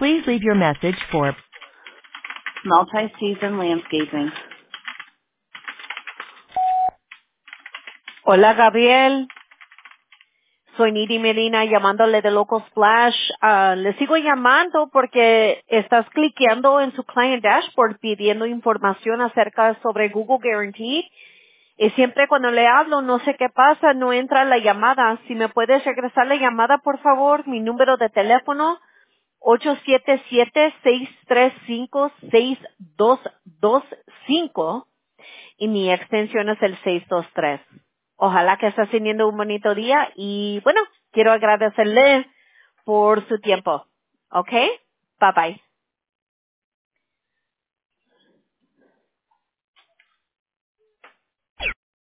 Please leave your message for Multi-season landscaping. Hola, Gabriel. Soy Nidi Medina llamándole de Local Splash. Le sigo llamando porque estás cliqueando en su Client Dashboard pidiendo información acerca sobre Google Guarantee. Y siempre cuando le hablo, no sé qué pasa, no entra la llamada. Si me puedes regresar la llamada, por favor, mi número de teléfono, 877-635-6225 y mi extensión es el 623. Ojalá que estés teniendo un bonito día y bueno, quiero agradecerle por su tiempo. ¿Ok? Bye bye.